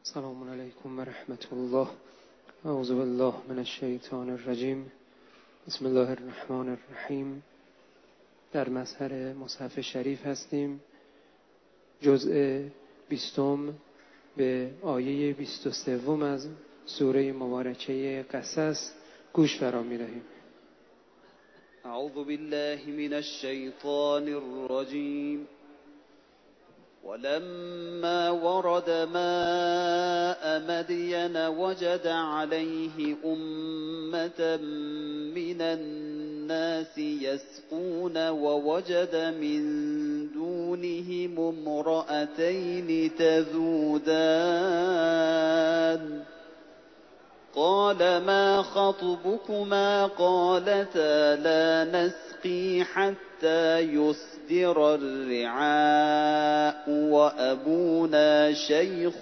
سلام علیکم و رحمت الله. اعوذ بالله من الشیطان الرجیم. بسم الله الرحمن الرحیم. در مظهر مصحف شریف هستیم. جزء 20 به آیه 23 از سوره مبارکه قصص گوش فرا می‌دهیم. اعوذ بالله من الشیطان الرجیم. ولما ورد ماء مدين وجد عليه أمة من الناس يسقون ووجد من دونهم امرأتين تذودان قال ما خطبكما قالتا لا نسقي حتى يصدر الرعاء وأبونا شيخ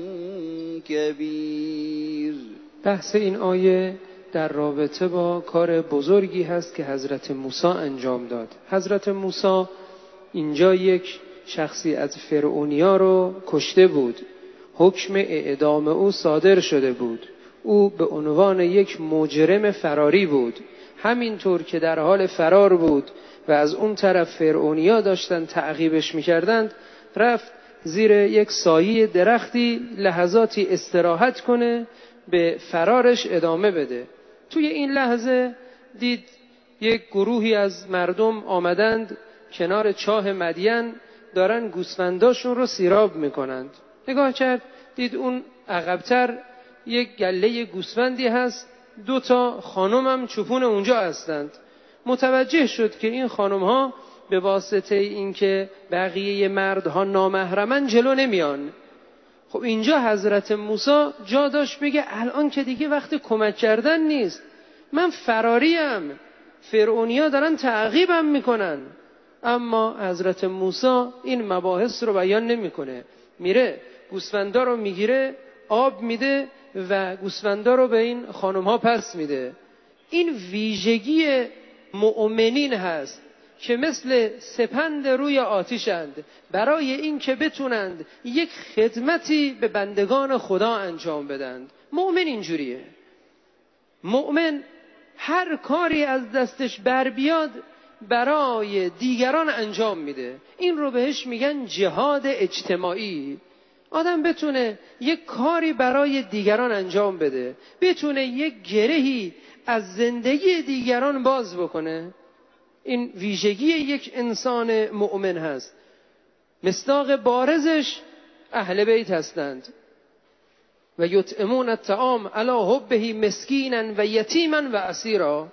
كبير. بحث این آیه در رابطه با کار بزرگی هست که حضرت موسی انجام داد. حضرت موسی اینجا یک شخصی از فرعونیا رو کشته بود. حکم اعدام او صادر شده بود. او به عنوان یک مجرم فراری بود. همینطور که در حال فرار بود و از اون طرف فرعونیا داشتن تعقیبش میکردند، رفت زیر یک سایه درختی لحظاتی استراحت کنه، به فرارش ادامه بده. توی این لحظه دید یک گروهی از مردم آمدند کنار چاه مدین، دارن گوسفنداشون رو سیراب میکنند. نگاه کرد، دید اون عقبتر یک گله گوسفندی هست، 2 خانم هم چوپون اونجا هستند. متوجه شد که این خانم ها به واسطه اینکه بقیه مردها نامحرمن جلو نمیان. خب اینجا حضرت موسی جا داشت بگه الان که دیگه وقت کمک کردن نیست، من فراریم، فرعونیا دارن تعقیبم میکنن. اما حضرت موسی این مباحث رو بیان نمیکنه. میره گوسفندا رو میگیره، آب میده و گوسفندا رو به این خانم ها پس میده. این ویژگی مؤمنین هست که مثل سپند روی آتیشند، برای این که بتونند یک خدمتی به بندگان خدا انجام بدند. مؤمن اینجوریه. مؤمن هر کاری از دستش بر بیاد برای دیگران انجام میده. این رو بهش میگن جهاد اجتماعی. آدم بتونه یک کاری برای دیگران انجام بده، بتونه یک گرهی از زندگی دیگران باز بکنه. این ویژگی یک انسان مؤمن هست. مصداق بارزش اهل بیت هستند. و یطعمون الطعام علی حبه مسکینا و یتیما و اسیرا.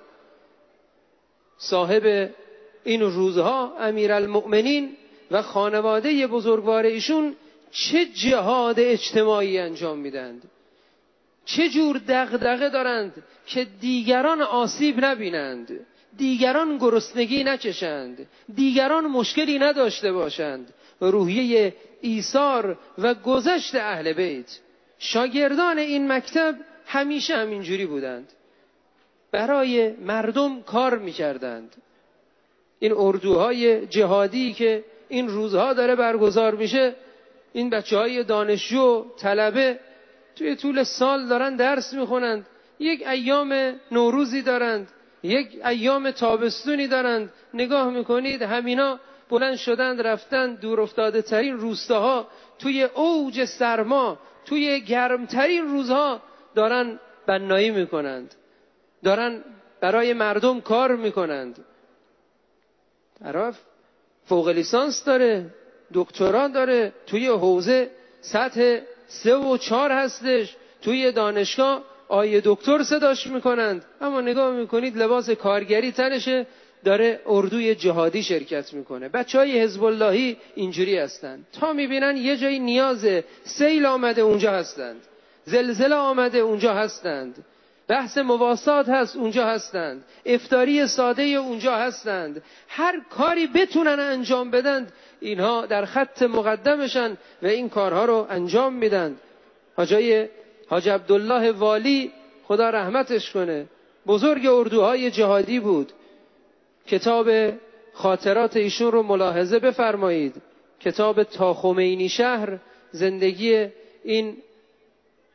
صاحب این روزها امیرالمؤمنین و خانواده بزرگوار ایشون چه جهاد اجتماعی انجام میدند، چه جور دغدغه دارند که دیگران آسیب نبینند، دیگران گرسنگی نچشند، دیگران مشکلی نداشته باشند. روحیه ایثار و گذشت اهل بیت. شاگردان این مکتب همیشه همینجوری بودند، برای مردم کار میکردند. این اردوهای جهادی که این روزها داره برگزار میشه، این بچه‌های دانشجو طلبه توی طول سال دارن درس میخونند، یک ایام نوروزی دارند، یک ایام تابستونی دارند. نگاه میکنید همینا بلند شدند رفتند دور افتاده ترین روستاها، توی اوج سرما، توی گرمترین روزها دارن بنایی میکنند، دارن برای مردم کار میکنند. طرف فوق لیسانس داره، دکترا داره، توی حوزه سطح 3 و 4 هستش، توی دانشگاه آیه دکتر صداش میکنند. اما نگاه میکنید لباس کارگری تنشه، داره اردوی جهادی شرکت میکنه. بچهای حزب اللهی اینجوری هستند، تا میبینن یه جایی نیازه، سیل آمده اونجا هستند، زلزله آمده اونجا هستند، بحث مواسات هست اونجا هستند، افطاری ساده اونجا هستند. هر کاری بتونن انجام بدن اینها در خط مقدمشن و این کارها رو انجام میدن. حاج عبدالله والی خدا رحمتش کنه، بزرگ اردوهای جهادی بود. کتاب خاطرات ایشون رو ملاحظه بفرمایید. کتاب تا خمینی شهر، زندگی این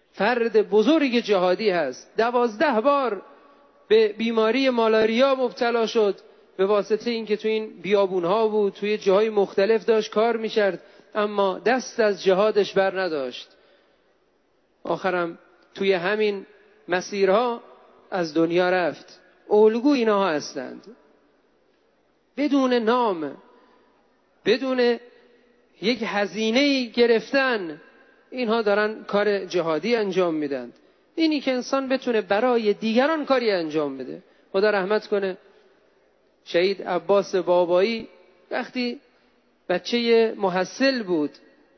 فرد بزرگ جهادی هست. 12 بار به بیماری مالاریا مبتلا شد به واسطه اینکه تو این بیابونها بود، توی جاهای مختلف داشت کار می‌کرد، اما دست از جهادش بر نداشت. آخرم توی همین مسیرها از دنیا رفت. الگو اینها هستند. بدون نام، بدون یک هزینه گرفتن، اینها دارن کار جهادی انجام میدن. اینی که انسان بتونه برای دیگران کاری انجام بده. خدا رحمت کنه شهید عباس بابایی وقتی بچه محصل بود،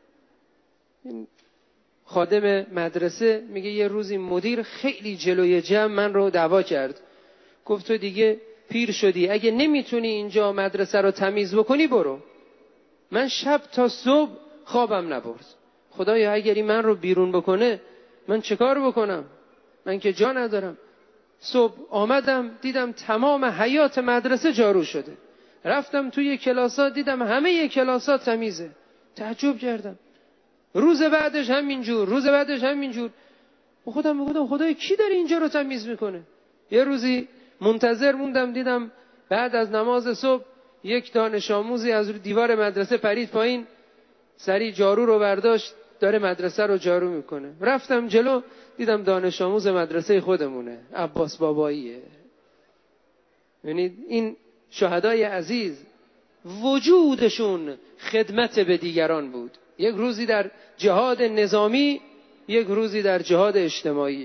خادم مدرسه میگه یه روزی مدیر خیلی جلوی جمع من رو دعوا کرد. گفت تو دیگه پیر شدی، اگه نمیتونی اینجا مدرسه رو تمیز بکنی برو. من شب تا صبح خوابم نبرد. خدایا اگر این من رو بیرون بکنه من چه کار بکنم؟ من که جا ندارم. صبح آمدم دیدم تمام حیاط مدرسه جارو شده. رفتم توی کلاسا دیدم همه کلاسا تمیزه. تعجب کردم. روز بعدش همینجور. خودم میگفتم خدایا کی داره اینجا رو تمیز میکنه؟ یه روزی منتظر موندم دیدم بعد از نماز صبح یک دانش آموزی از دیوار مدرسه پرید پایین، سری جارو رو برداشت داره مدرسه رو جارو میکنه. رفتم جلو دیدم دانش آموز مدرسه خودمونه، عباس باباییه. یعنی این شهدای عزیز وجودشون خدمت به دیگران بود. یک روزی در جهاد نظامی، یک روزی در جهاد اجتماعی.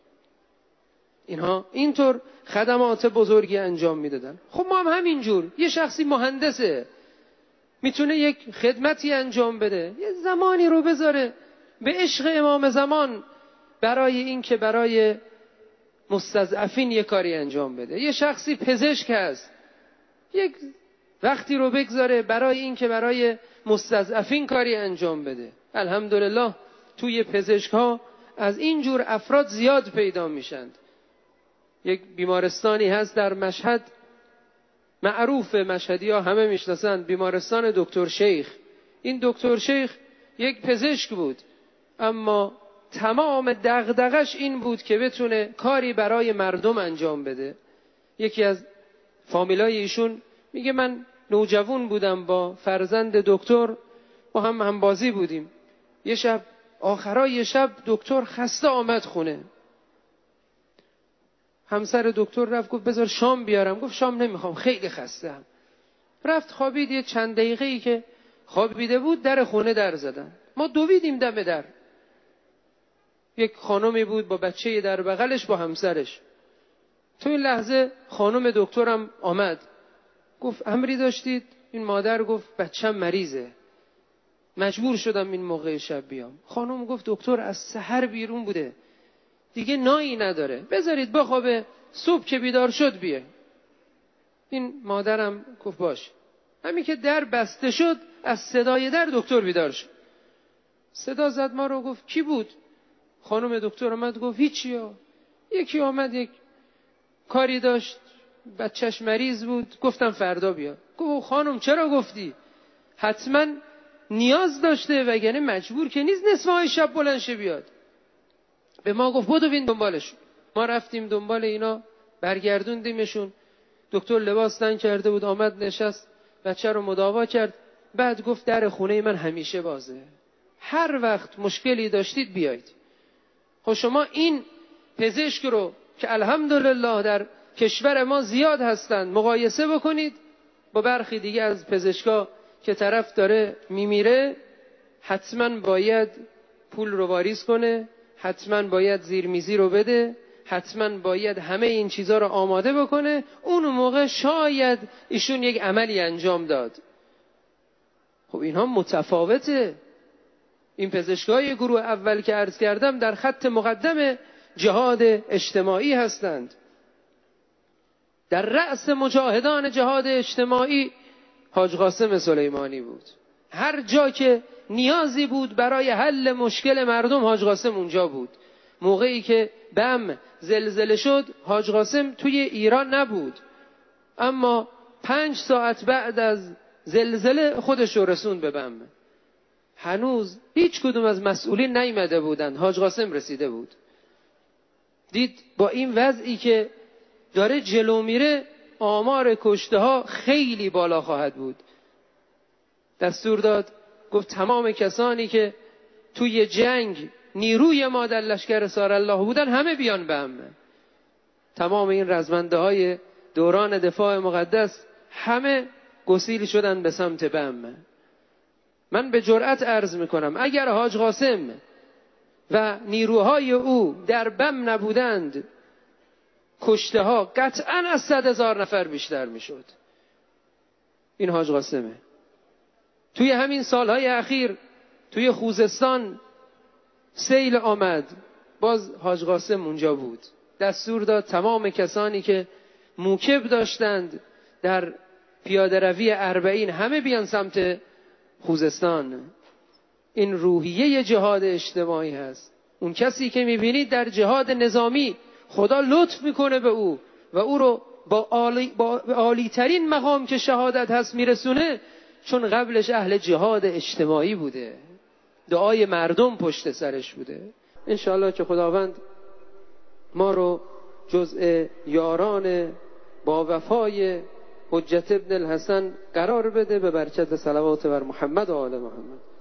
اینها اینطور خدمات بزرگی انجام میدادن. خب ما هم همینجور. یه شخصی مهندسه، میتونه یک خدمتی انجام بده، یه زمانی رو بذاره به عشق امام زمان برای این که برای مستضعفین یه کاری انجام بده. یه شخصی پزشک هست، یک وقتی رو بگذاره برای این که برای مستضعفین کاری انجام بده. الحمدلله توی پزشک ها از اینجور افراد زیاد پیدا میشند. یک بیمارستانی هست در مشهد، معروف، مشهدی ها همه میشناسند، بیمارستان دکتر شیخ. این دکتر شیخ یک پزشک بود، اما تمام دغدغش این بود که بتونه کاری برای مردم انجام بده. یکی از فامیلای ایشون میگه من نوجوان بودم با فرزند دکتر، با هم بازی بودیم. یه شب آخرای شب دکتر خسته آمد خونه. همسر دکتر رفت گفت بذار شام بیارم. گفت شام نمیخوام، خیلی خسته‌ام. رفت خوابید. یه چند دقیقه‌ای که خوابیده بود در خونه در زدن. ما دویدیم دم در. یک خانمی بود با بچه در بغلش با همسرش. تو این لحظه خانم دکترم آمد. گفت امری داشتید؟ این مادر گفت بچه‌م مریضه، مجبور شدم این موقع شب بیام. خانم گفت دکتر از سحر بیرون بوده، دیگه نایی نداره، بذارید بخوابه، صبح که بیدار شد بیه. این مادرم گفت باش. همین که در بسته شد از صدای در دکتر بیدار شد. صدا زد ما رو، گفت کی بود؟ خانم دکتر آمد گفت هیچیا. یکی آمد یک کاری داشت، بچهش مریض بود، گفتم فردا بیا. گفت خانم چرا گفتی؟ حتما نیاز داشته، وگرنه مجبور که نیست نصف های شب بلند شه بیاد. به ما گفت بدو بین دنبالشون. ما رفتیم دنبال اینا، برگردوندیمشون. دکتر لباس تن کرده بود، آمد نشست، بچه رو مداوا کرد. بعد گفت در خونه من همیشه بازه، هر وقت مشکلی داشتید بیایید. خب شما این پزشک رو که الحمدلله در کشور ما زیاد هستند مقایسه بکنید با برخی دیگه از پزشکا که طرف داره میمیره، حتما باید پول رو واریز کنه، حتما باید زیرمیزی رو بده، حتما باید همه این چیزا رو آماده بکنه. اون موقع شاید ایشون یک عملی انجام داد. خب اینها متفاوته. این پزشکای گروه اول که عرض کردم در خط مقدم جهاد اجتماعی هستند. در رأس مجاهدان جهاد اجتماعی حاج قاسم سلیمانی بود. هر جا که نیازی بود برای حل مشکل مردم حاج قاسم اونجا بود. موقعی که بم زلزله شد حاج قاسم توی ایران نبود، اما 5 ساعت بعد از زلزله خودش رو رسوند به بم. هنوز هیچ کدوم از مسئولین نیامده بودن، حاج قاسم رسیده بود. دید با این وضعی که داره جلو میره آمار کشته ها خیلی بالا خواهد بود. دستور داد، گفت تمام کسانی که توی جنگ نیروی ما در لشکر سار الله بودن همه بیان به عمه. تمام این رزمنده های دوران دفاع مقدس همه گسیل شدن به سمت بم. من به جرأت عرض میکنم اگر حاج قاسم و نیروهای او در بم نبودند، کشته ها قطعاً از 100,000 نفر بیشتر میشد. این حاج قاسمه. توی همین سالهای اخیر توی خوزستان سیل آمد، باز حاج قاسم اونجا بود. دستور داد تمام کسانی که موکب داشتند در پیاده روی 40 همه بیان سمت خوزستان. این روحیه جهاد اجتماعی هست. اون کسی که میبینید در جهاد نظامی خدا لطف میکنه به او و او رو با عالی ترین مقام که شهادت هست میرسونه، چون قبلش اهل جهاد اجتماعی بوده، دعای مردم پشت سرش بوده. انشاءالله که خداوند ما رو جزء یاران با وفای حجت ابن الحسن قرار بده، به برکت صلوات بر محمد و آل محمد.